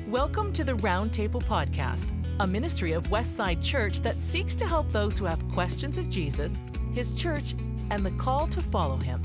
Welcome to the Roundtable Podcast, a ministry of Westside Church that seeks to help those who have questions of Jesus, His church, and the call to follow Him.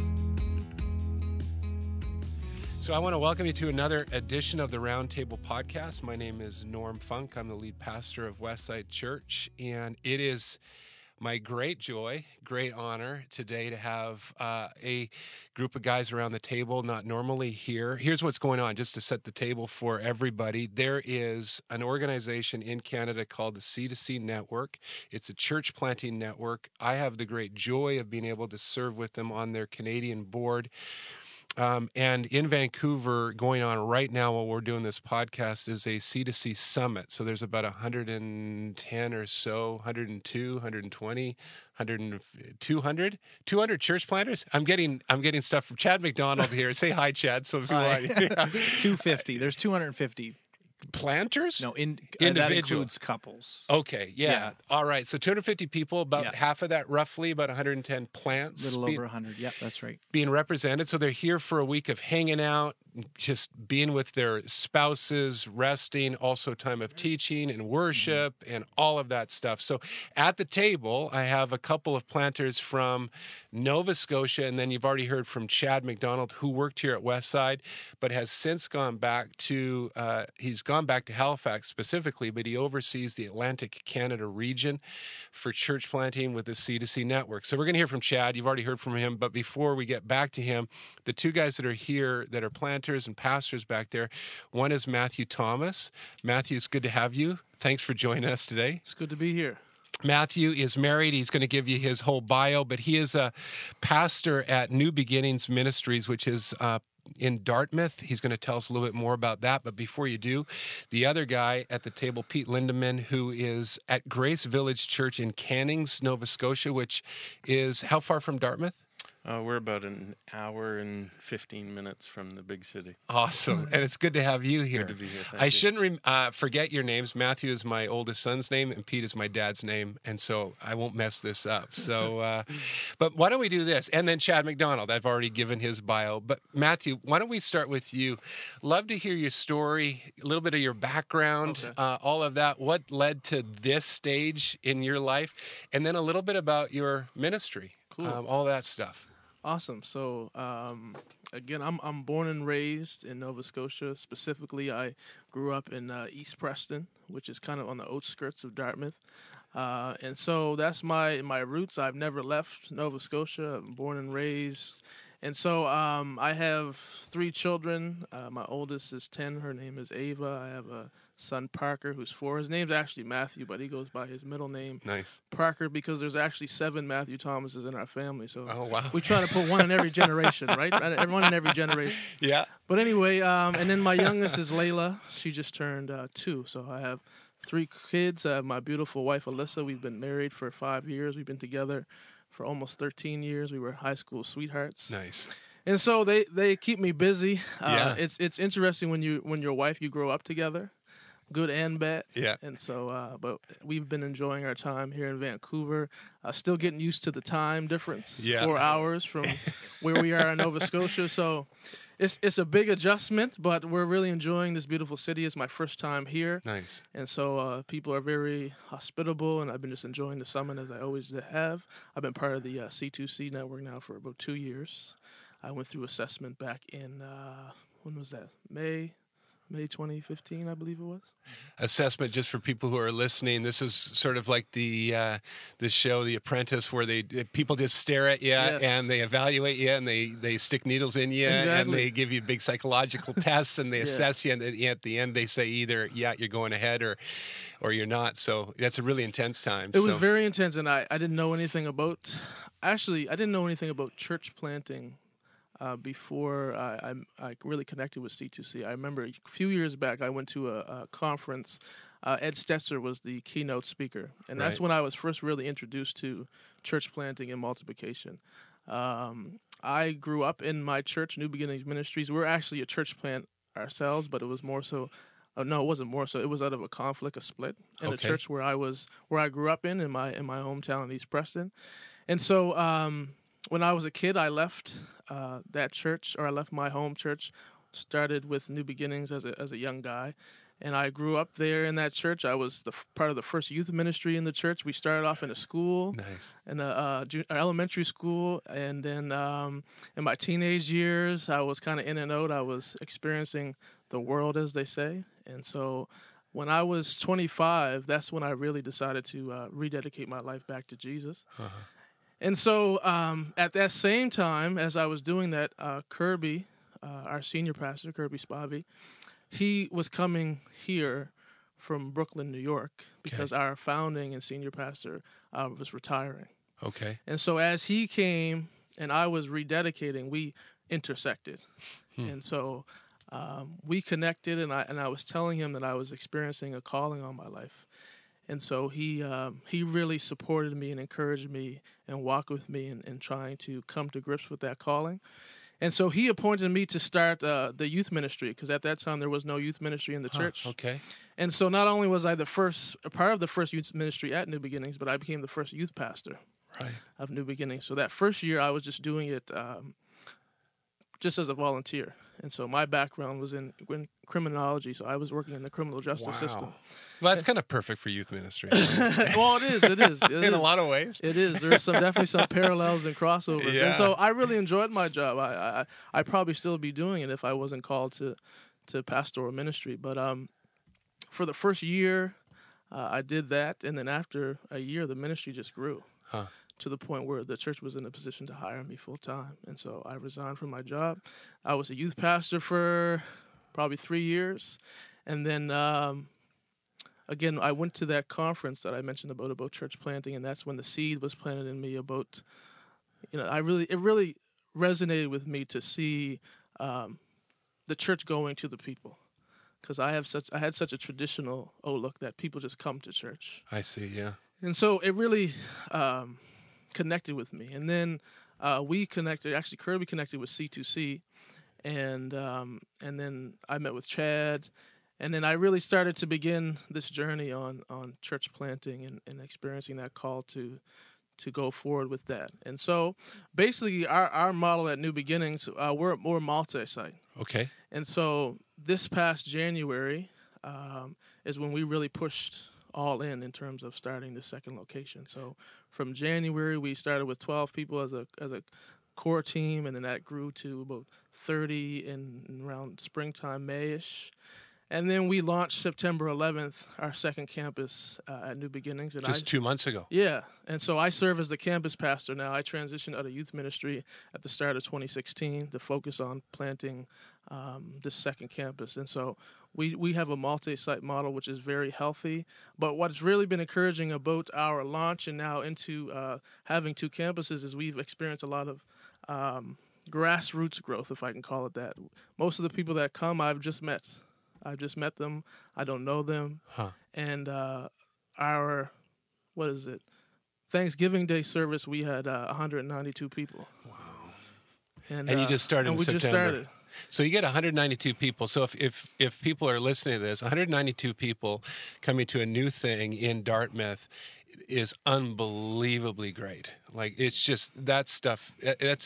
So I want to welcome you to another edition of the Roundtable Podcast. My name is Norm Funk. I'm the lead pastor of Westside Church, and it is my great joy, great honor today to have a group of guys around the table, not normally here. Here's what's going on, just to set the table for everybody. There is an organization in Canada called the C2C Network. It's a church planting network. I have the great joy of being able to serve with them on their Canadian board. And in Vancouver, going on right now while we're doing this podcast, is a C2C summit. So there's about 110 or so, 102, 120, 200 church planters. I'm getting stuff from Chad McDonald here. Say hi, Chad. So if you want. 250. There's 250. Planters? No, individual. that includes couples. Okay, yeah. All right, so 250 people, about half of that roughly, about 110 plants. A little over 100, yeah, that's right. Being represented. So they're here for a week of hanging out, just being with their spouses, resting, also time of teaching and worship and all of that stuff. So at the table, I have a couple of planters from Nova Scotia, and then you've already heard from Chad McDonald, who worked here at Westside, but has since gone back to, he's gone back to Halifax specifically, but he oversees the Atlantic Canada region for church planting with the C2C Network. So we're going to hear from Chad. You've already heard from him, but before we get back to him, the two guys that are here that are planters and pastors back there, one is Matthew Thomas. Matthew, it's good to have you. Thanks for joining us today. It's good to be here. Matthew is married. He's going to give you his whole bio, but he is a pastor at New Beginnings Ministries, which is in Dartmouth. He's going to tell us a little bit more about that. But before you do, the other guy at the table, Pete Lindeman, who is at Grace Village Church in Cannings, Nova Scotia, which is how far from Dartmouth? We're about an hour and 15 minutes from the big city. Awesome. And it's good to have you here. Good to be here. Thank I you. shouldn't forget your names. Matthew is my oldest son's name, and Pete is my dad's name, and so I won't mess this up. So, but why don't we do this? And then Chad McDonald, I've already given his bio. But Matthew, why don't we start with you? Love to hear your story, a little bit of your background, all of that. What led to this stage in your life? And then a little bit about your ministry, all that stuff. Awesome. So, again, I'm born and raised in Nova Scotia. Specifically, I grew up in East Preston, which is kind of on the outskirts of Dartmouth. And so that's my roots. I've never left Nova Scotia. I'm born and raised. And so I have 3 children. My oldest is 10. Her name is Ava. I have a son, Parker, who's 4. His name's actually Matthew, but he goes by his middle name, Parker, because there's actually 7 Matthew Thomases in our family. So we try to put one in every generation, right? One in every generation. Yeah. But anyway, and then my youngest is Layla. She just turned 2. So I have 3 kids. I have my beautiful wife, Alyssa. We've been married for 5 years. We've been together for almost 13 years. We were high school sweethearts. Nice. And so they keep me busy. It's interesting when your wife, you grow up together, good and bad. Yeah. And so, but we've been enjoying our time here in Vancouver. Still getting used to the time difference. 4 hours from where we are in Nova Scotia. So it's a big adjustment, but we're really enjoying this beautiful city. It's my first time here. Nice. And so people are very hospitable, and I've been just enjoying the summit as I always have. I've been part of the C2C network now for about 2 years. I went through assessment back in, when was that? May 2015, I believe it was. Assessment, just for people who are listening, this is sort of like the show The Apprentice, where people just stare at you and they evaluate you and they stick needles in you and they give you big psychological tests and they assess you, and at the end they say either you're going ahead or you're not. So that's a really intense time. It was very intense, and I didn't know anything about. Actually, I didn't know anything about church planting before I really connected with C2C. I remember a few years back I went to a conference. Ed Stetzer was the keynote speaker, and that's when I was first really introduced to church planting and multiplication. I grew up in my church, New Beginnings Ministries. We're actually a church plant ourselves, but it was more so. No, it wasn't more so. It was out of a conflict, a split in the church where I grew up in my hometown in East Preston, and so when I was a kid, I left that church, or I left my home church started with New Beginnings as a young guy. And I grew up there in that church. I was part of the first youth ministry in the church. We started off in a school, Nice. in a elementary school, and then in my teenage years, I was kind of in and out. I was experiencing the world, as they say. And so when I was 25, that's when I really decided to rededicate my life back to Jesus. Uh-huh. And so at that same time, as I was doing that, Kirby, our senior pastor, Kirby Spivey, he was coming here from Brooklyn, New York, because our founding and senior pastor was retiring. Okay. And so as he came and I was rededicating, we intersected. And so we connected, and I was telling him that I was experiencing a calling on my life. And so he really supported me and encouraged me and walked with me in trying to come to grips with that calling. And so he appointed me to start the youth ministry, because at that time there was no youth ministry in the church. Okay. And so not only was I a part of the first youth ministry at New Beginnings, but I became the first youth pastor of New Beginnings. So that first year I was just doing it just as a volunteer. And so my background was in criminology, so I was working in the criminal justice system. Well, that's kind of perfect for youth ministry. Well, it is. In a lot of ways. It is. There's definitely some parallels and crossovers. Yeah. And so I really enjoyed my job. I'd probably still be doing it if I wasn't called to pastoral ministry. But for the first year, I did that. And then after a year, the ministry just grew to the point where the church was in a position to hire me full time. And so I resigned from my job. I was a youth pastor for probably 3 years. And then again, I went to that conference that I mentioned about church planting, and that's when the seed was planted in me about, it really resonated with me to see the church going to the people, because I had such a traditional outlook that people just come to church. I see, yeah. And so it really connected with me. And then we connected, actually Kirby connected with C2C, and then I met with Chad. And then I really started to begin this journey on church planting and experiencing that call to go forward with that. And so basically our model at New Beginnings, we're multi-site. Okay. And so this past January is when we really pushed all in terms of starting the second location. So from January, we started with 12 people as a core team, and then that grew to about 30 in around springtime, May-ish. And then we launched September 11th, our second campus at New Beginnings. And Just 2 months ago. Yeah. And so I serve as the campus pastor now. I transitioned out of youth ministry at the start of 2016 to focus on planting this second campus. And so we have a multi-site model, which is very healthy. But what's really been encouraging about our launch and now into having 2 campuses is we've experienced a lot of grassroots growth, if I can call it that. Most of the people that come, I've just met them. I don't know them. And our, Thanksgiving Day service, we had 192 people. Wow. And you just started in September. Just started. So you get 192 people. So if people are listening to this, 192 people coming to a new thing in Dartmouth is unbelievably great. Like, it's just that stuff.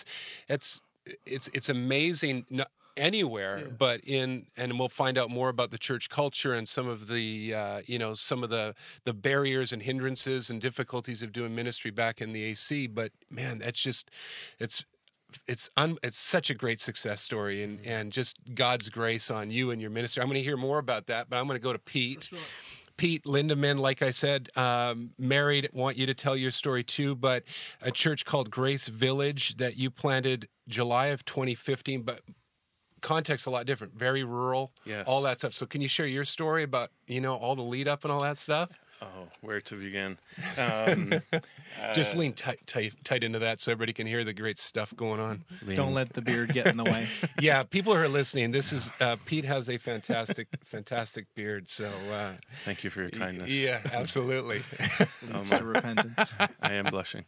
It's amazing. Anywhere, but and we'll find out more about the church culture and some of the some of the barriers and hindrances and difficulties of doing ministry back in the AC. But man, that's just it's such a great success story, and just God's grace on you and your ministry. I'm going to hear more about that, but I'm going to go to Pete. Sure. Pete Lindeman, like I said, married. Want you to tell your story too, but a church called Grace Village that you planted July of 2015, but context a lot different, very rural, all that stuff. So can you share your story about, all the lead up and all that stuff? Oh, where to begin? Just lean tight into that so everybody can hear the great stuff going on. Don't let the beard get in the way. Yeah, people who are listening, this is Pete has a fantastic beard. So thank you for your kindness. Yeah, absolutely. Leads to repentance. I am blushing.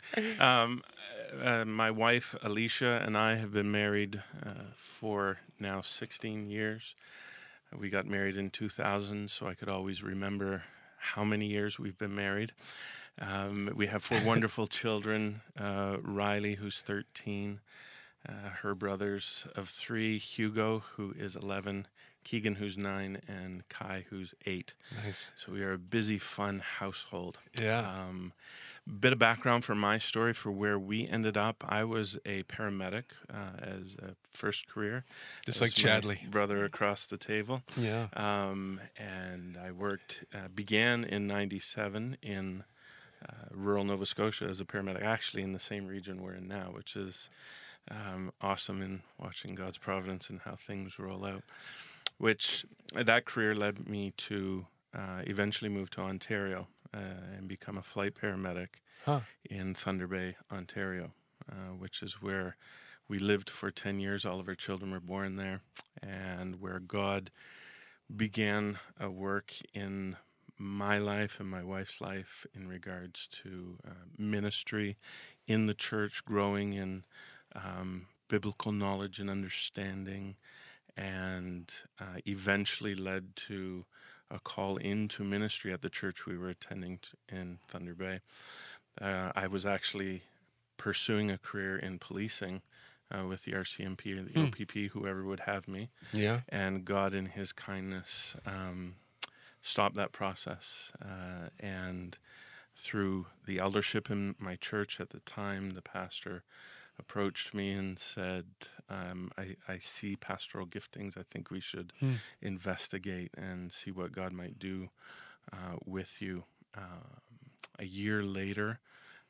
My wife Alicia and I have been married for now 16 years. We got married in 2000, so I could always remember how many years we've been married. We have 4 wonderful children, Riley, who's 13, her brothers of 3, Hugo, who is 11, Keegan, who's 9, and Kai, who's 8. Nice. So we are a busy, fun household. Yeah. Bit of background for my story for where we ended up. I was a paramedic as a first career. Just As like my Chadley. brother across the table. Yeah. And I worked, began in 97 in rural Nova Scotia as a paramedic, actually in the same region we're in now, which is awesome in watching God's providence and how things roll out. Which that career led me to eventually move to Ontario and become a flight paramedic in Thunder Bay, Ontario, which is where we lived for 10 years. All of our children were born there, and where God began a work in my life and my wife's life in regards to ministry in the church, growing in biblical knowledge and understanding, and eventually led to a call into ministry at the church we were attending in Thunder Bay. I was actually pursuing a career in policing with the RCMP or the OPP, whoever would have me. Yeah. And God, in His kindness, stopped that process. And through the eldership in my church at the time, the pastor approached me and said, I see pastoral giftings. I think we should investigate and see what God might do with you. A year later,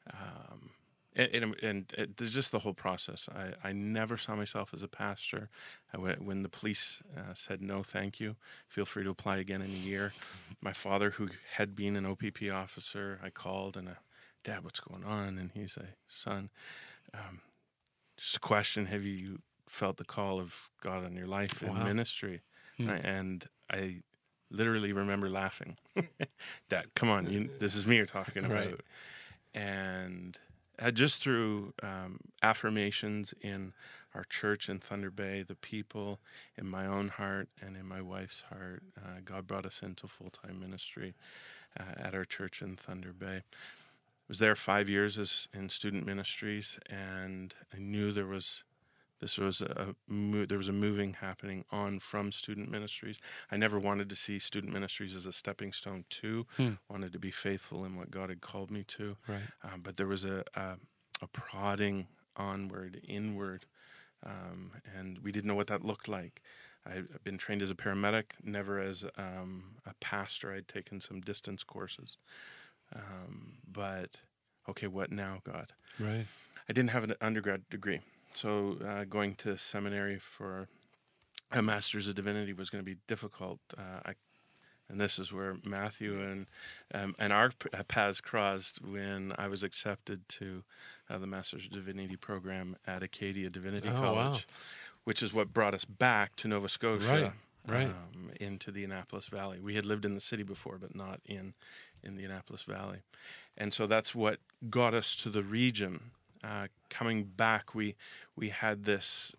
and there's just the whole process. I never saw myself as a pastor. When the police said, no, thank you, feel free to apply again in a year. My father, who had been an OPP officer, I called and, Dad, what's going on? And he said, son, just a question, have you felt the call of God on your life in ministry? And I literally remember laughing. Dad, come on, this is me you're talking about. Right. And just through affirmations in our church in Thunder Bay, the people, in my own heart and in my wife's heart, God brought us into full-time ministry at our church in Thunder Bay. I was there 5 years in student ministries, and I knew there was a moving happening on from student ministries. I never wanted to see student ministries as a stepping stone to. Wanted to be faithful in what God had called me to. Right. But there was a prodding onward, inward, and we didn't know what that looked like. I've been trained as a paramedic, never as a pastor. I'd taken some distance courses. But, okay, what now, God? Right. I didn't have an undergrad degree. So going to seminary for a Master's of Divinity was going to be difficult. And this is where Matthew and our paths crossed when I was accepted to the Master's of Divinity program at Acadia Divinity College, which is what brought us back to Nova Scotia, right. Into the Annapolis Valley. We had lived in the city before, but not in the Annapolis Valley. And so that's what got us to the region. Coming back, we had this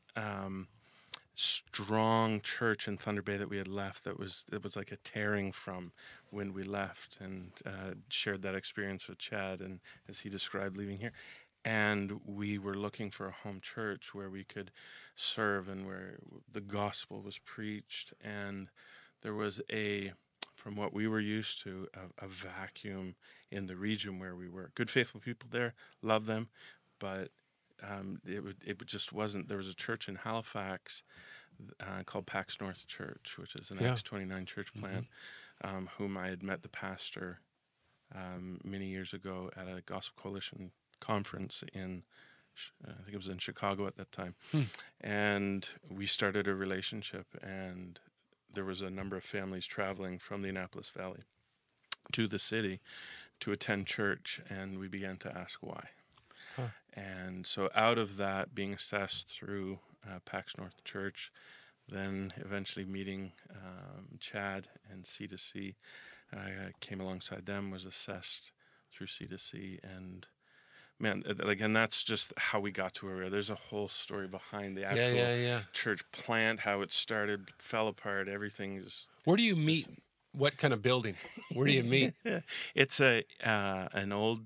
strong church in Thunder Bay that we had left. It was like a tearing from when we left, and shared that experience with Chad, and as he described leaving here. And we were looking for a home church where we could serve and where the gospel was preached. And there was from what we were used to, a vacuum in the region where we were. Good, faithful people there, love them, but it just wasn't. There was a church in Halifax called Pax North Church, which is an Acts 29 church plant, whom I had met the pastor many years ago at a Gospel Coalition conference in, I think it was in Chicago at that time. And we started a relationship, and there was a number of families traveling from the Annapolis Valley to the city to attend church, and we began to ask why. And so out of that, being assessed through Pax North Church, then eventually meeting Chad and C2C, I came alongside them, was assessed through C2C, and man, and that's just how we got to where we are. There's a whole story behind the actual church plant, how it started, fell apart, everything. Where do you meet? What kind of building? Where do you meet? It's an old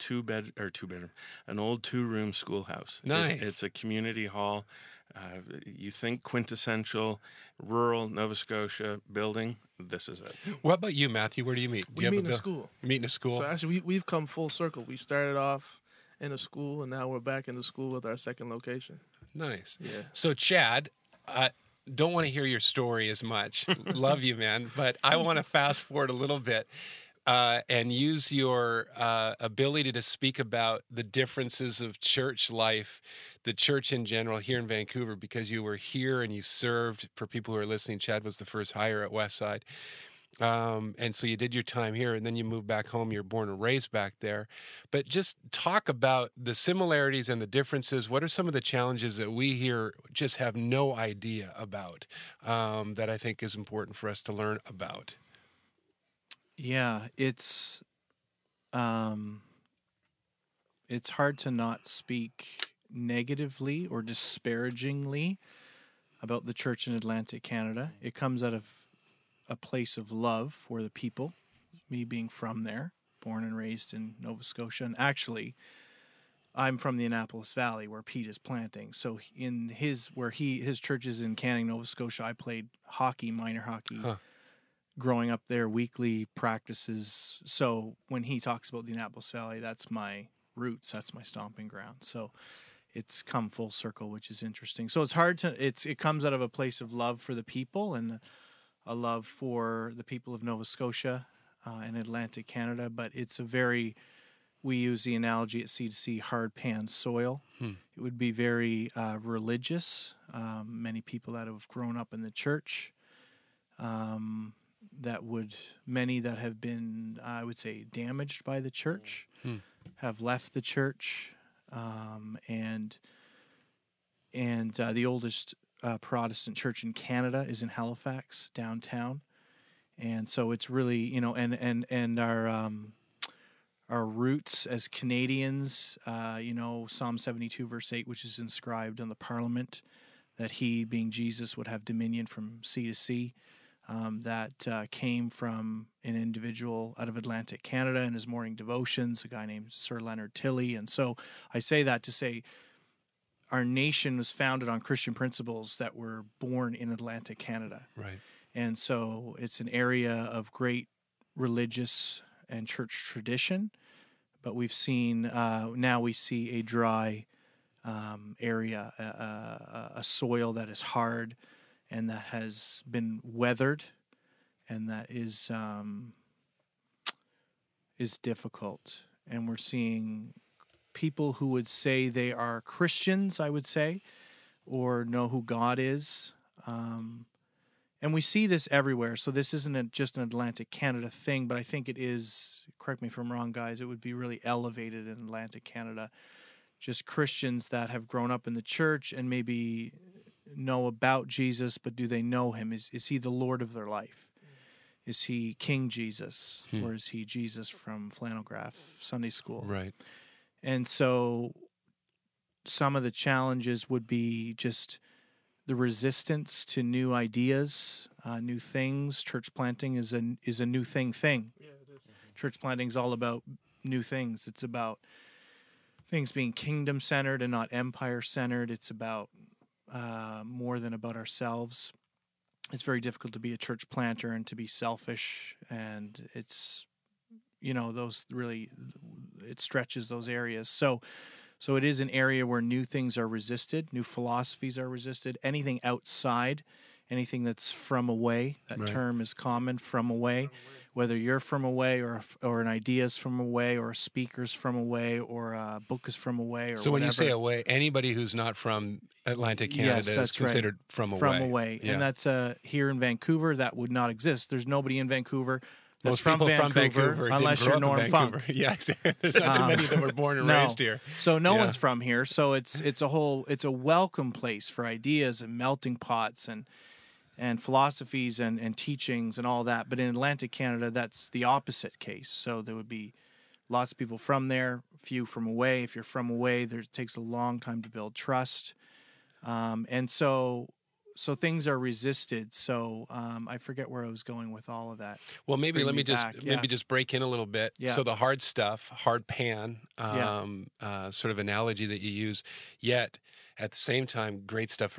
an old 2-room schoolhouse. Nice. It's a community hall. You think quintessential rural Nova Scotia building. This is it. What about you, Matthew? Where do you meet? Do We you meet have in a school. You meet in a school? So actually, we've come full circle. We started off in a school, and now we're back in the school with our second location. Nice. Yeah. So, Chad, I don't want to hear your story as much. Love you, man. But I want to fast forward a little bit and use your ability to speak about the differences of church life, the church in general here in Vancouver, because you were here and you served. For people who are listening, Chad was the first hire at Westside. And so you did your time here, and then you moved back home. You're born and raised back there. But just talk about the similarities and the differences. What are some of the challenges that we here just have no idea about that I think is important for us to learn about? Yeah, it's hard to not speak negatively or disparagingly about the church in Atlantic Canada. It comes out of a place of love for the people, me being from there, born and raised in Nova Scotia. And actually, I'm from the Annapolis Valley where Pete is planting. So in his church is in Canning, Nova Scotia, I played hockey, minor hockey, growing up there, weekly practices. So when he talks about the Annapolis Valley, that's my roots, that's my stomping ground. So it's come full circle, which is interesting. So it's hard to, it comes out of a place of love for the people and a love for the people of Nova Scotia and Atlantic Canada, but it's we use the analogy at C2C, hard pan soil. It would be very religious. Many people that have grown up in the church, many that have been, I would say, damaged by the church, have left the church, and the oldest Protestant church in Canada is in Halifax downtown, and so it's really and our roots as Canadians, Psalm 72 verse 8, which is inscribed on the Parliament, that He, being Jesus, would have dominion from sea to sea. That came from an individual out of Atlantic Canada in his morning devotions, a guy named Sir Leonard Tilley, and so I say that to say, our nation was founded on Christian principles that were born in Atlantic Canada. Right. And so it's an area of great religious and church tradition, but we've seen, now we see a dry area, a soil that is hard and that has been weathered and that is difficult. And we're seeing people who would say they are Christians, I would say, or know who God is. And we see this everywhere. So this isn't just an Atlantic Canada thing, but I think it is, correct me if I'm wrong, guys, it would be really elevated in Atlantic Canada. Just Christians that have grown up in the church and maybe know about Jesus, but do they know Him? Is He the Lord of their life? Is He King Jesus? Or is He Jesus from Flannel Graph Sunday School? Right. And so some of the challenges would be just the resistance to new ideas, new things. Church planting is a new thing. Yeah, it is. Church planting is all about new things. It's about things being kingdom-centered and not empire-centered. It's about more than about ourselves. It's very difficult to be a church planter and to be selfish, and it's, those really, it stretches those areas. So it is an area where new things are resisted, new philosophies are resisted. Anything outside, anything that's from away, that Right. term is common, from away. Whether you're from away or an idea is from away or a speaker's from away or a book is from away or So when you whatever. say away, anybody who's not from Atlantic Canada Yes, is that's right. considered from away. From away. Yeah. And that's here in Vancouver, that would not exist. There's nobody in Vancouver that's Most people from Vancouver didn't unless grow you're up in Norm Vancouver. Funk. Yeah, exactly. There's not too many that were born and No. raised here. So no Yeah. one's from here. So it's a welcome place for ideas and melting pots and philosophies and teachings and all that. But in Atlantic Canada, that's the opposite case. So there would be lots of people from there, few from away. If you're from away, it takes a long time to build trust. And so So things are resisted. So I forget where I was going with all of that. Well, maybe Bring let me me just back, yeah. maybe just break in a little bit. Yeah. So the hard stuff, hard pan, sort of analogy that you use. Yet at the same time, great stuff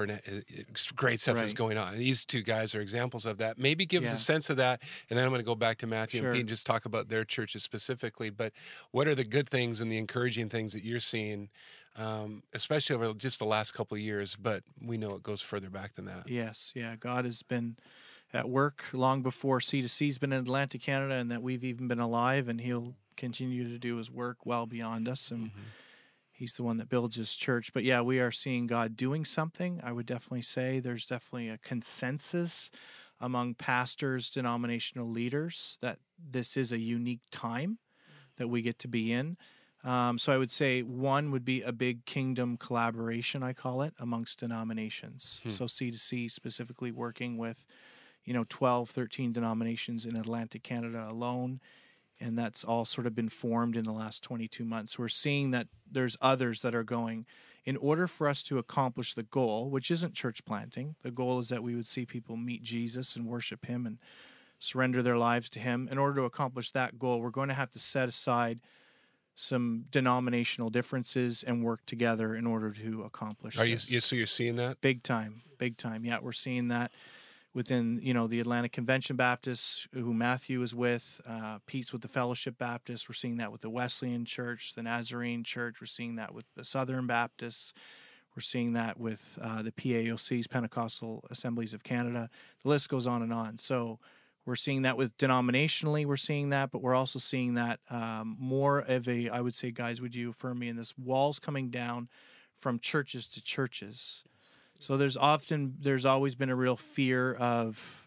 is Right. going on. These two guys are examples of that. Maybe give us Yeah. a sense of that, and then I'm going to go back to Matthew Sure. and Pete and just talk about their churches specifically. But what are the good things and the encouraging things that you're seeing? Especially over just the last couple of years, but we know it goes further back than that. Yes, yeah. God has been at work long before C2C's been in Atlantic Canada, and that we've even been alive, and He'll continue to do His work well beyond us. And He's the one that builds His church. But yeah, we are seeing God doing something. I would definitely say there's definitely a consensus among pastors, denominational leaders, that this is a unique time that we get to be in. So I would say one would be a big kingdom collaboration, I call it, amongst denominations. So C2C specifically working with, 12, 13 denominations in Atlantic Canada alone. And that's all sort of been formed in the last 22 months. We're seeing that there's others that are going, in order for us to accomplish the goal, which isn't church planting, the goal is that we would see people meet Jesus and worship Him and surrender their lives to Him. In order to accomplish that goal, we're going to have to set aside some denominational differences and work together in order to accomplish this. So you're seeing that? Big time. Yeah, we're seeing that within, the Atlantic Convention Baptists, who Matthew is with, Pete's with the Fellowship Baptists. We're seeing that with the Wesleyan Church, the Nazarene Church. We're seeing that with the Southern Baptists. We're seeing that with the PAOCs, Pentecostal Assemblies of Canada. The list goes on and on. So we're seeing that with denominationally, we're seeing that, but we're also seeing that more of a, I would say, guys, would you affirm me in this, walls coming down from churches to churches. So there's always been a real fear of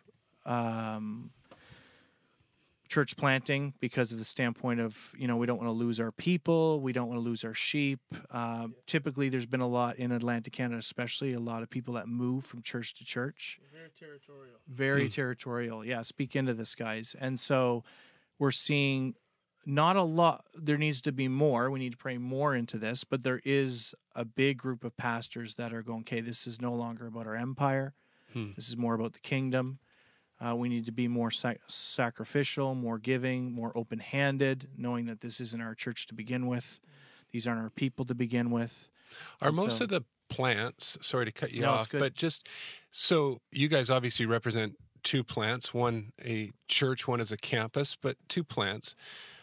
church planting because of the standpoint of, we don't want to lose our people, we don't want to lose our sheep. Typically, there's been a lot in Atlantic Canada, especially a lot of people that move from church to church. Very territorial. Very territorial. Yeah, speak into this, guys. And so we're seeing not a lot. There needs to be more. We need to pray more into this, but there is a big group of pastors that are going, okay, this is no longer about our empire. This is more about the kingdom. We need to be more sacrificial, more giving, more open-handed, knowing that this isn't our church to begin with. These aren't our people to begin with. Are most of the plants, sorry to cut you off, it's good. but just so you guys obviously represent two plants, one a church, one is a campus, but two plants.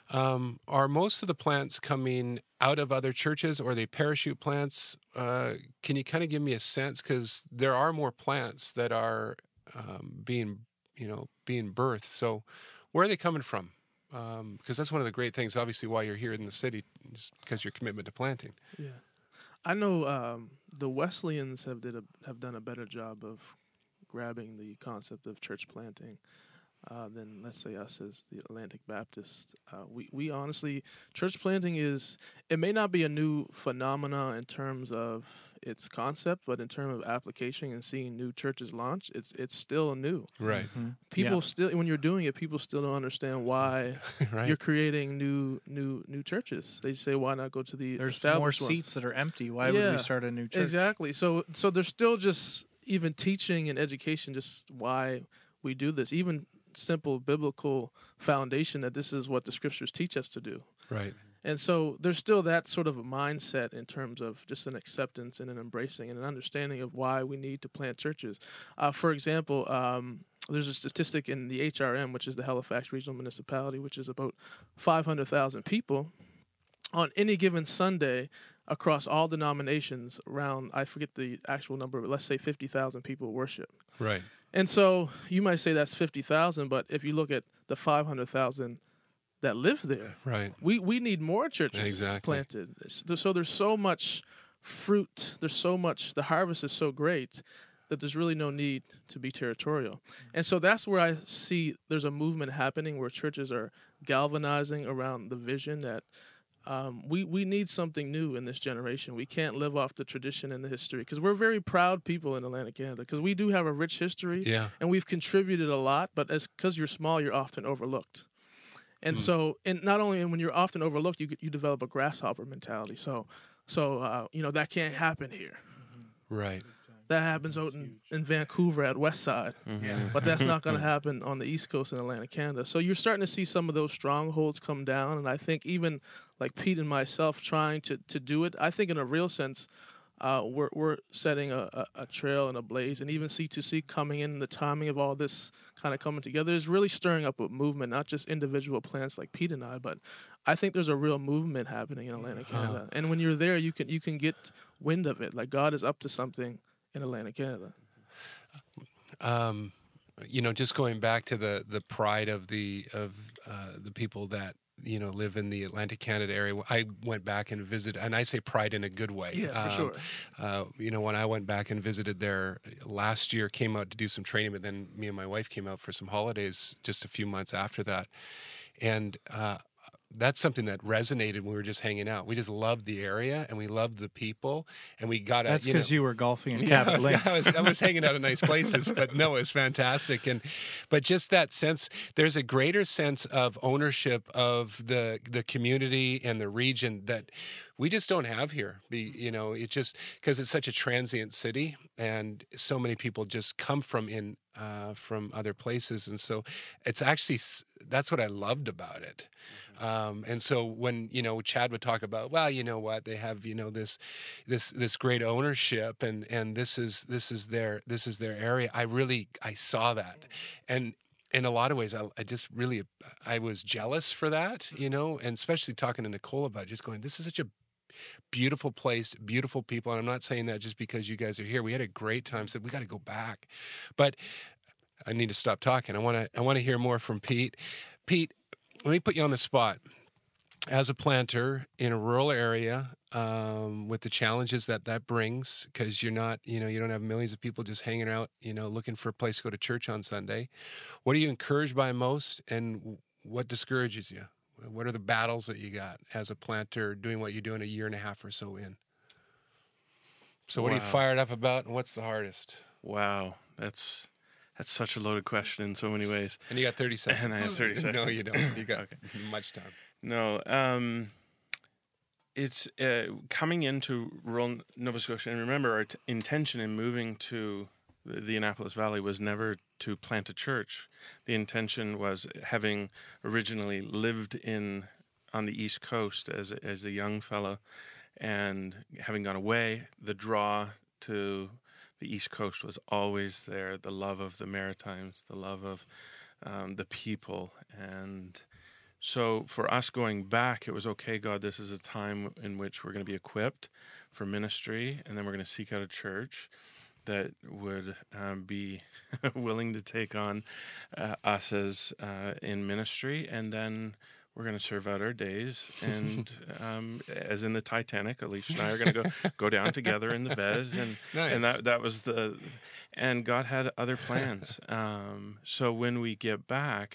Are most of the plants coming out of other churches, or are they parachute plants? Can you kind of give me a sense? Because there are more plants that are being birthed. So where are they coming from? Because that's one of the great things, obviously, why you're here in the city, just because your commitment to planting. Yeah, I know the Wesleyans have done a better job of grabbing the concept of church planting than, let's say, us as the Atlantic Baptists. We honestly, church planting it may not be a new phenomena in terms of its concept, but in terms of application and seeing new churches launch, it's still new. Right. People still, when you're doing it, people still don't understand why Right. you're creating new churches. They say, why not go to the There's established more one? seats that are empty. Why would we start a new church? Exactly. So there's still just even teaching and education, just why we do this. Even simple biblical foundation that this is what the scriptures teach us to do. Right. And so there's still that sort of a mindset in terms of just an acceptance and an embracing and an understanding of why we need to plant churches. For example, there's a statistic in the HRM, which is the Halifax Regional Municipality, which is about 500,000 people. On any given Sunday, across all denominations, around, I forget the actual number, but let's say 50,000 people worship. Right. And so you might say that's 50,000, but if you look at the 500,000 that live there, Right. we need more churches Exactly. planted. So there's so much fruit, the harvest is so great that there's really no need to be territorial. And so that's where I see there's a movement happening where churches are galvanizing around the vision that we need something new in this generation. We can't live off the tradition and the history, because we're very proud people in Atlantic Canada, because we do have a rich history, Yeah. and we've contributed a lot, but because you're small, you're often overlooked. And so, and not only when you're often overlooked, you develop a grasshopper mentality. So that can't happen here. Right. that happens out in Vancouver at Westside. But that's not going to happen on the East Coast in Atlantic Canada. So you're starting to see some of those strongholds come down, and I think even like Pete and myself trying to do it, I think in a real sense, we're setting a trail and a blaze, and even C2C coming in, the timing of all this kind of coming together is really stirring up a movement, not just individual plants like Pete and I, but I think there's a real movement happening in Atlantic Canada. And when you're there, you can get wind of it. Like God is up to something in Atlantic Canada. Just going back to the pride of the people that live in the Atlantic Canada area. I went back and visited, and I say pride in a good way. Yeah, for sure. When I went back and visited there last year, came out to do some training, but then me and my wife came out for some holidays just a few months after that, and that's something that resonated when we were just hanging out. We just loved the area, and we loved the people, and we got. That's because you were golfing in Cabot Links. I was hanging out in nice places, but no, it was fantastic. But just that sense, there's a greater sense of ownership of the community and the region that we just don't have here. It just because it's such a transient city, and so many people just come from other places, and so it's actually that's what I loved about it. And so when Chad would talk about, well, you know what, they have this great ownership, and this is their area. I saw that, and in a lot of ways, I was jealous for that, and especially talking to Nicole about just going, this is such a beautiful place, beautiful people. And I'm not saying that just because you guys are here. We had a great time. Said we got to go back, but I need to stop talking. I want to hear more from Pete. Pete, let me put you on the spot. As a planter in a rural area, with the challenges that brings, because you're not, you don't have millions of people just hanging out, looking for a place to go to church on Sunday. What are you encouraged by most, and what discourages you? What are the battles that you got as a planter doing what you're doing a year and a half or so in? So what are you fired up about, and what's the hardest? Wow, that's such a loaded question in so many ways. And you got 30 seconds. And I have 30 seconds. No, you don't. You got much time. No, it's coming into rural Nova Scotia. And remember, our intention in moving to the Annapolis Valley was never to plant a church. The intention was, having originally lived on the East Coast as a young fellow, and having gone away, the draw to the East Coast was always there. The love of the Maritimes, the love of the people. And so for us going back, it was, okay, God, this is a time in which we're going to be equipped for ministry, and then we're going to seek out a church that would be willing to take on us as in ministry, and then we're going to serve out our days. And as in the Titanic, Alicia and I are going to go down together in the bed, and nice. And that was and God had other plans. So when we get back,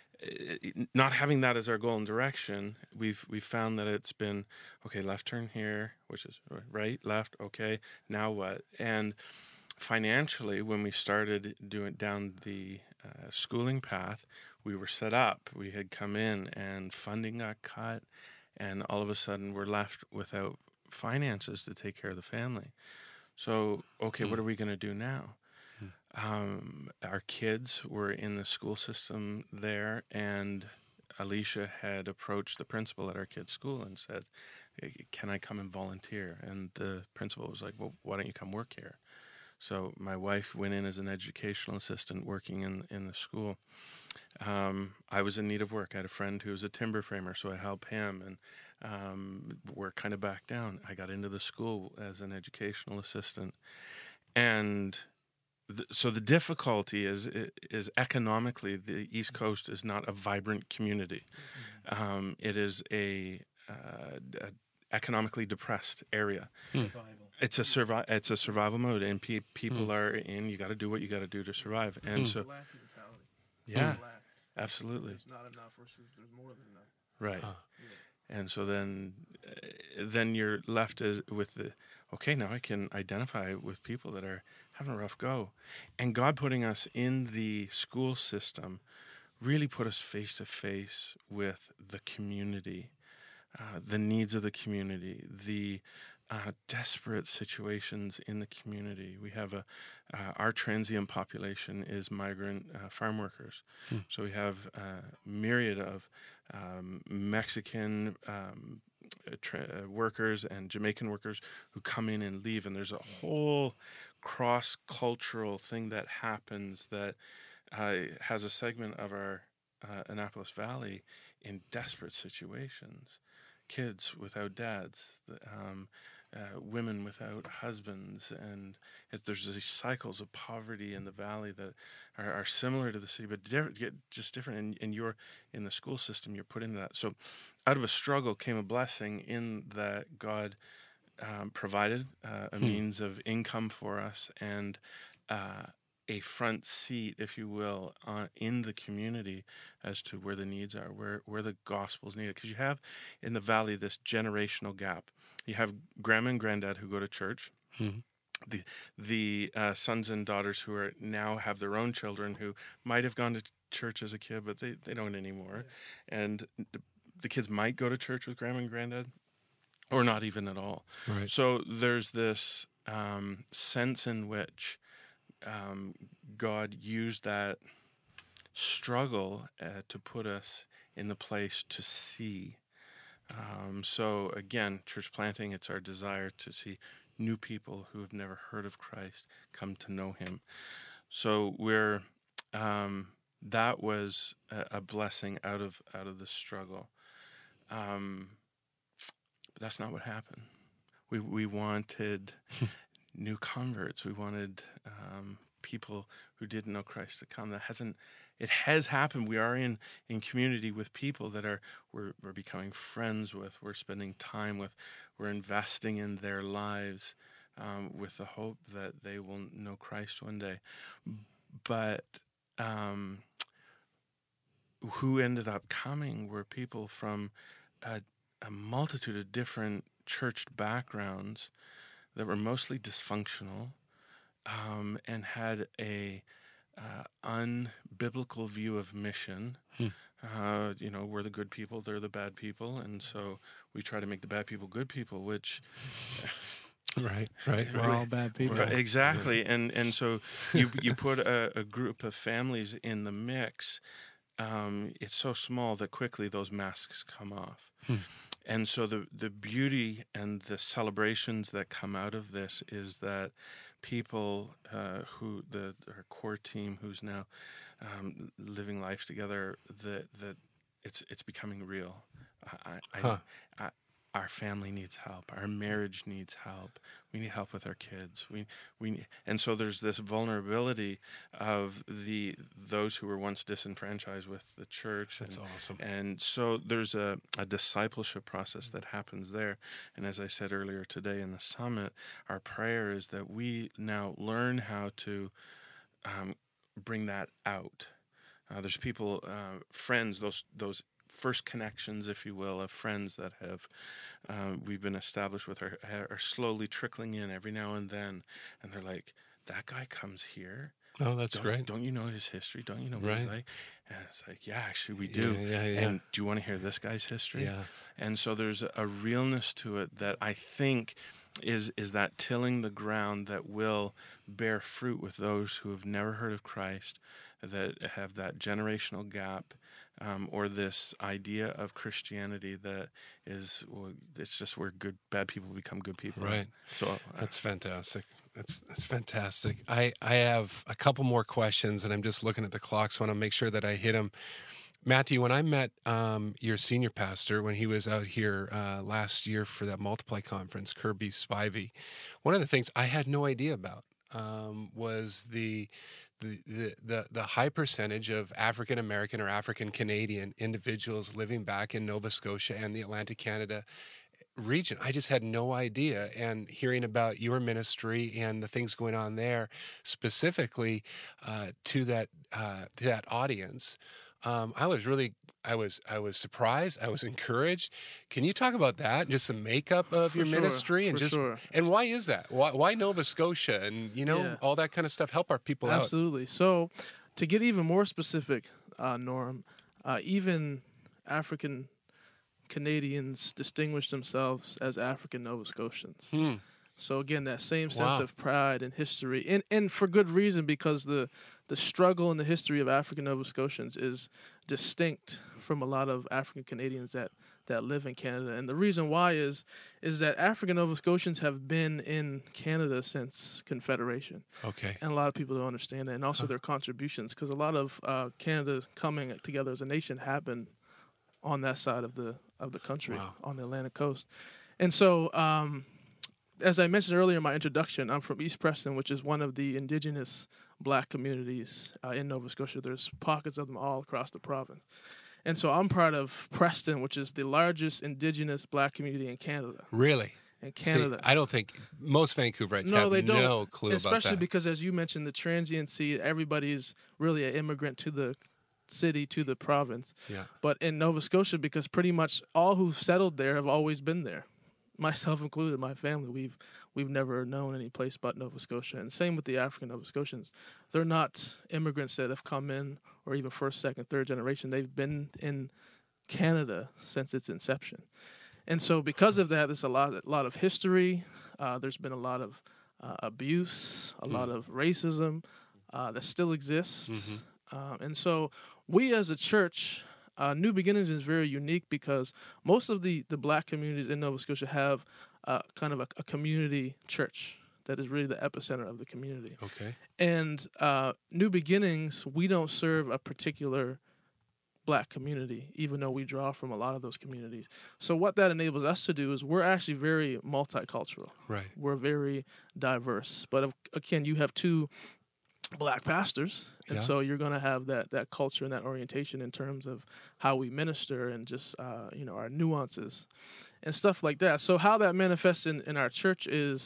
not having that as our goal and direction, we've found that it's been, okay, left turn here, which is right, left, okay, now what? And financially, when we started doing down the schooling path, we were set up. We had come in, and funding got cut, and all of a sudden we're left without finances to take care of the family. So, okay, what are we going to do now? Our kids were in the school system there, and Alicia had approached the principal at our kids' school and said, can I come and volunteer? And the principal was like, well, why don't you come work here? So my wife went in as an educational assistant working in the school. I was in need of work. I had a friend who was a timber framer, so I helped him, and work kind of back down. I got into the school as an educational assistant. And so the difficulty is economically, the East Coast is not a vibrant community. It is a economically depressed area. Survival. It's a survival mode, and people are in. You got to do what you got to do to survive, and so Lack mentality. yeah, Lack. absolutely, There's not enough versus there's more than enough. right. And so then you're left with the, okay, now I can identify with people that are having a rough go, and God putting us in the school system really put us face to face with the community, the needs of the community, the desperate situations in the community. We have our transient population is migrant farm workers. So we have a myriad of Mexican workers and Jamaican workers who come in and leave, and there's a whole cross-cultural thing that happens that has a segment of our Annapolis Valley in desperate situations. Kids without dads, women without husbands, and there's these cycles of poverty in the valley that are similar to the city, but just different. And you're in the school system, you're put into that. So out of a struggle came a blessing in that God provided a means of income for us and a front seat, if you will, in the community as to where the needs are, where the gospel's needed. Because you have in the valley this generational gap. You have grandma and granddad who go to church. The sons and daughters who are now have their own children who might have gone to church as a kid, but they don't anymore. And the kids might go to church with grandma and granddad, or not even at all. Right. So there's this sense in which God used that struggle to put us in the place to see. So again, church planting, it's our desire to see new people who have never heard of Christ come to know him. So that was a blessing out of the struggle. But that's not what happened. We wanted new converts. We wanted people who didn't know Christ to come. It has happened. We are in community with people that we're becoming friends with. We're spending time with. We're investing in their lives with the hope that they will know Christ one day. But who ended up coming were people from a multitude of different church backgrounds that were mostly dysfunctional and had a unbiblical view of mission. We're the good people, they're the bad people, and so we try to make the bad people good people, which Right. We're all bad people. Right, exactly. And so you put a group of families in the mix, it's so small that quickly those masks come off. And so the beauty and the celebrations that come out of this is that people who our core team who's now living life together, that it's becoming real. Our family needs help. Our marriage needs help. We need help with our kids. And so there's this vulnerability of those who were once disenfranchised with the church. That's awesome. And so there's a discipleship process that happens there. And as I said earlier today in the summit, our prayer is that we now learn how to bring that out. There's people, friends, those first connections, if you will, of friends that have we've been established with are slowly trickling in every now and then, and they're like, that guy comes here. Oh, that's great. Don't you know his history? Don't you know what Right. he's like? And it's like, yeah, actually we do. Yeah. And do you want to hear this guy's history? Yeah. And so there's a realness to it that I think is that tilling the ground that will bear fruit with those who have never heard of Christ, that have that generational gap, or this idea of Christianity that is, it's just where bad people become good people. Right. So That's fantastic. That's fantastic. I have a couple more questions, and I'm just looking at the clock, so I want to make sure that I hit them. Matthew, when I met your senior pastor when he was out here last year for that Multiply conference, Kirby Spivey, one of the things I had no idea about was the high percentage of African American or African Canadian individuals living back in Nova Scotia and the Atlantic Canada region. I just had no idea. And hearing about your ministry and the things going on there, specifically to that audience, I was surprised. I was encouraged. Can you talk about that? Just the makeup of your ministry, and and why is that? Why Nova Scotia, and all that kind of stuff? Help our people out. Absolutely. So, to get even more specific, Norm, even African Canadians distinguish themselves as African Nova Scotians. Hmm. So again, that same sense Wow. of pride and history, and for good reason, because the struggle and the history of African Nova Scotians is distinct from a lot of African Canadians that live in Canada. And the reason why is that African Nova Scotians have been in Canada since Confederation. Okay. And a lot of people don't understand that, and also their contributions, because a lot of Canada coming together as a nation happened on that side of the country, Wow. on the Atlantic coast. And so, as I mentioned earlier in my introduction, I'm from East Preston, which is one of the indigenous Black communities in Nova Scotia. There's pockets of them all across the province. And so I'm part of Preston, which is the largest indigenous Black community in Canada. Really? In Canada. See, I don't think most Vancouverites No, have they don't. no clue about Especially that. because, as you mentioned, the transiency, everybody's really an immigrant to the city, to the province. Yeah. But in Nova Scotia, because pretty much all who've settled there have always been there, myself included, my family, we've never known any place but Nova Scotia. And same with the African Nova Scotians. They're not immigrants that have come in, or even first, second, third generation. They've been in Canada since its inception. And so because of that, there's a lot of history. There's been a lot of abuse, a lot of racism that still exists. And so we as a church, New Beginnings is very unique because most of the Black communities in Nova Scotia have kind of a community church that is really the epicenter of the community. Okay. And New Beginnings, we don't serve a particular Black community, even though we draw from a lot of those communities. So what that enables us to do is we're actually very multicultural. Right. We're very diverse. But again, you have two Black pastors, and Yeah. so you're going to have that culture and that orientation in terms of how we minister and just our nuances and stuff like that. So how that manifests in our church is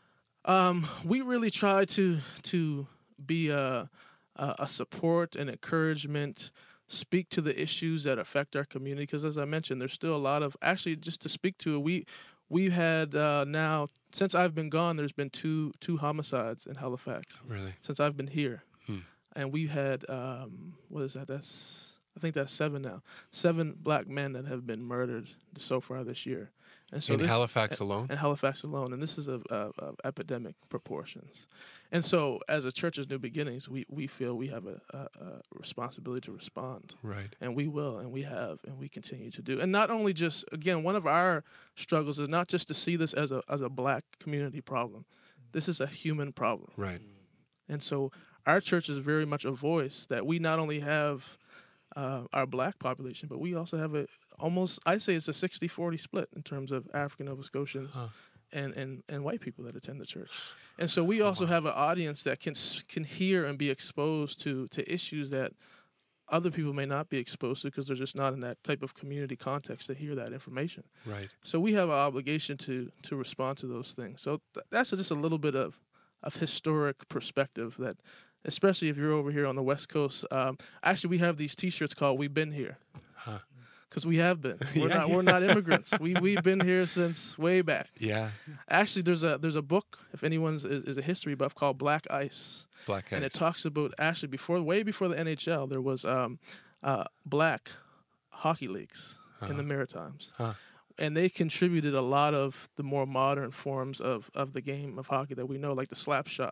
we really try to be a support and encouragement, speak to the issues that affect our community, because as I mentioned, there's still a lot of, actually just to speak to it, we've had now, since I've been gone, there's been two homicides in Halifax. Really? Since I've been here. Hmm. And we've had, what is that? I think that's 7 now. 7 Black men that have been murdered so far this year. And so In Halifax alone? In Halifax alone. And this is of epidemic proportions. And so as a church, as New Beginnings, we feel we have a responsibility to respond. Right. And we will, and we have, and we continue to do. And not only just, again, one of our struggles is not just to see this as a Black community problem. This is a human problem. Right. And so our church is very much a voice that we not only have our Black population, but we also have I say it's a 60-40 split in terms of African Nova Scotians and white people that attend the church. And so we also have an audience that can hear and be exposed to issues that other people may not be exposed to because they're just not in that type of community context to hear that information. Right. So we have an obligation to respond to those things. So that's just a little bit of historic perspective that, especially if you're over here on the West Coast. Actually, we have these T-shirts called "We've Been Here," because we have been. We're not immigrants. We've been here since way back. Yeah. Actually, there's a book, if anyone is a history buff, called Black Ice, Black Ice. and it talks about actually way before the NHL, there was Black hockey leagues in the Maritimes. And they contributed a lot of the more modern forms of the game of hockey that we know, like the slap shot.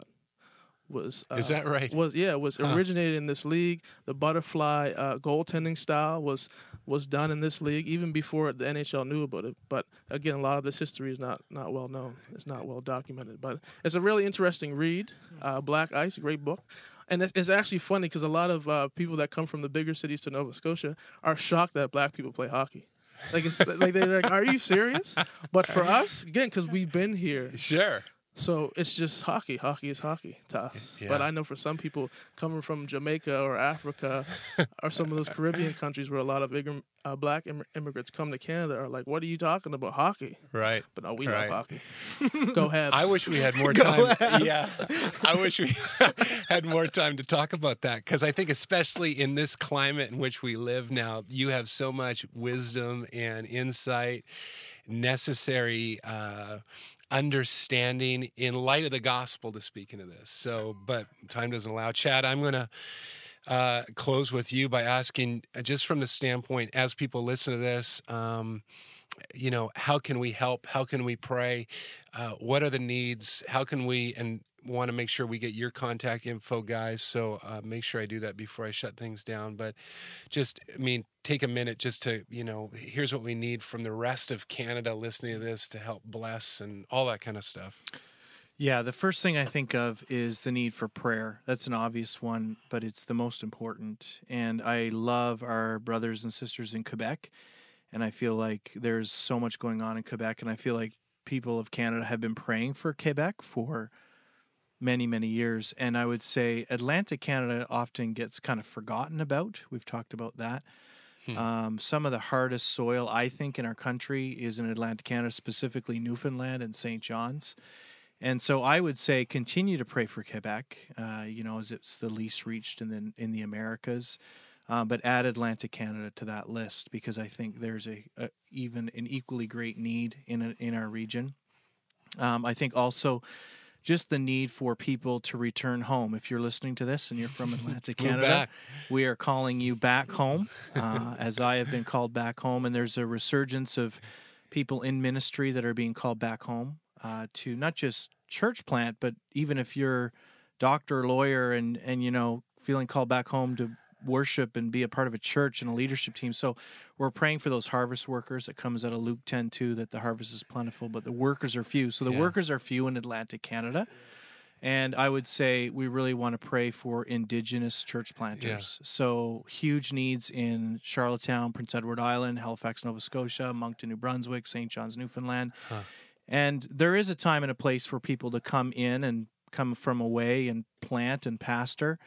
Is that right? Was originated in this league. The butterfly goaltending style was done in this league even before the NHL knew about it. But again, a lot of this history is not well known. It's not well documented. But it's a really interesting read. Black Ice, a great book. And it's actually funny because a lot of people that come from the bigger cities to Nova Scotia are shocked that Black people play hockey. Like they're like, are you serious? But for us, again, because we've been here. Sure. So it's just hockey. Hockey is hockey to us. Yeah. But I know for some people coming from Jamaica or Africa or some of those Caribbean countries where a lot of Black immigrants come to Canada are like, what are you talking about? Hockey. Right. But no, we Right. love hockey. Go Habs. I wish we had more time. Yeah. I wish we had more time to talk about that because I think especially in this climate in which we live now, you have so much wisdom and insight, necessary understanding in light of the gospel to speak into this. So, but time doesn't allow. Chad, I'm going to close with you by asking, just from the standpoint, as people listen to this, how can we help? How can we pray? What are the needs? How can we, and want to make sure we get your contact info, guys. So make sure I do that before I shut things down. But just, take a minute just to, here's what we need from the rest of Canada listening to this to help bless and all that kind of stuff. Yeah, the first thing I think of is the need for prayer. That's an obvious one, but it's the most important. And I love our brothers and sisters in Quebec, and I feel like there's so much going on in Quebec, and I feel like people of Canada have been praying for Quebec for many, many years. And I would say Atlantic Canada often gets kind of forgotten about. We've talked about that. Some of the hardest soil, I think, in our country is in Atlantic Canada, specifically Newfoundland and St. John's. And so I would say continue to pray for Quebec, as it's the least reached in the Americas, but add Atlantic Canada to that list because I think there's even an equally great need in our region. I think also just the need for people to return home. If you're listening to this and you're from Atlantic Canada, we are calling you back home, as I have been called back home. And there's a resurgence of people in ministry that are being called back home. To not just church plant, but even if you're doctor, lawyer, and feeling called back home to worship and be a part of a church and a leadership team. So we're praying for those harvest workers. It comes out of Luke 10:2 that the harvest is plentiful, but the workers are few. So the workers are few in Atlantic Canada. And I would say we really want to pray for Indigenous church planters. Yeah. So huge needs in Charlottetown, Prince Edward Island, Halifax, Nova Scotia, Moncton, New Brunswick, St. John's, Newfoundland. And there is a time and a place for people to come in and come from away and plant and pastor.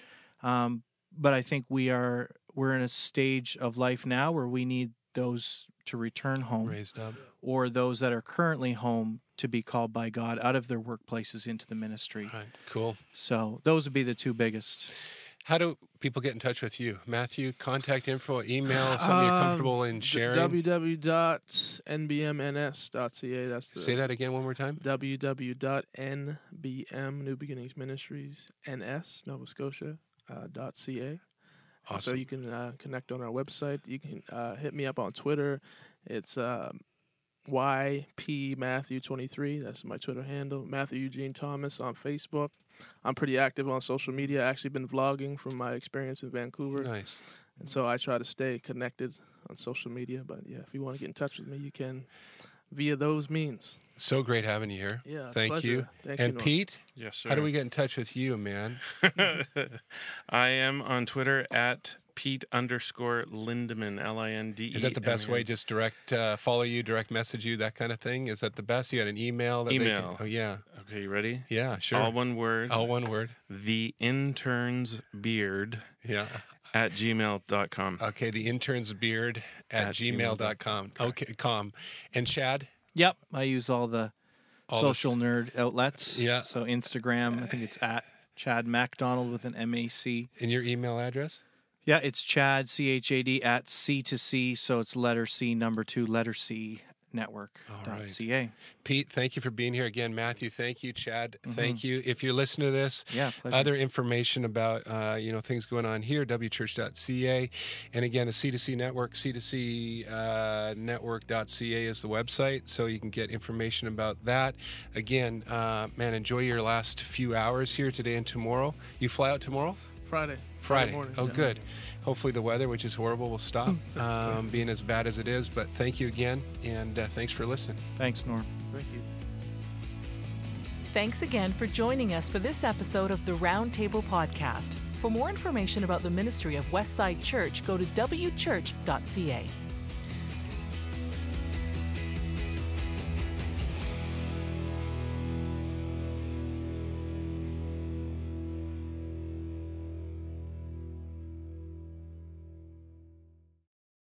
But I think we're in a stage of life now where we need those to return home, raised up, or those that are currently home to be called by God out of their workplaces into the ministry. Right. Cool. So those would be the two biggest. How do people get in touch with you? Matthew, contact info, email, something you're comfortable in sharing? www.nbmns.ca. That's the, say that again one more time. www.nbm, New Beginnings Ministries, NS, Nova Scotia, .ca. Awesome. So you can connect on our website. You can hit me up on Twitter. It's YPMatthew23. That's my Twitter handle. Matthew Eugene Thomas on Facebook. I'm pretty active on social media. I actually been vlogging from my experience in Vancouver. Nice. And so I try to stay connected on social media. But yeah, if you want to get in touch with me, you can via those means. So great having you here. Yeah, thank pleasure. you. Thank and you, Pete, yes, sir. How do we get in touch with you, man? I am on Twitter at Pete_Lindeman, Lindeman. Is that the best way? Just direct follow you, direct message you, that kind of thing? Is that the best? You got an email? Email. Oh, yeah. Okay, you ready? Yeah, sure. All one word. All one word. The Intern's Beard. Yeah. At gmail.com. Okay, the intern's beard at gmail.com. Okay, And Chad? Yep, I use all the social nerd outlets. Yeah. So Instagram, I think it's at Chad MacDonald with an MAC. And your email address? Yeah, it's Chad, CHAD, at C2C, so it's letter C, number 2, letter C, network.ca. Right. Pete, thank you for being here again. Matthew, thank you. Chad, thank you. If you're listening to this, other information about things going on here, wchurch.ca. And again, the C2C network, C2C network.ca is the website, so you can get information about that. Again, enjoy your last few hours here today and tomorrow. You fly out tomorrow? Friday morning. Oh, good. Hopefully the weather, which is horrible, will stop being as bad as it is. But thank you again, and thanks for listening. Thanks, Norm. Thank you. Thanks again for joining us for this episode of the Roundtable Podcast. For more information about the ministry of Westside Church, go to wchurch.ca.